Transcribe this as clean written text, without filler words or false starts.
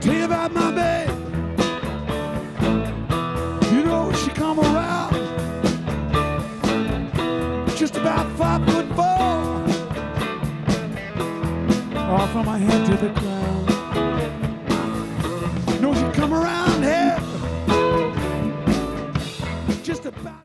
tell you about my babe. You know, she come around just about 5'4", all from my head to the ground. You know, she come around here just about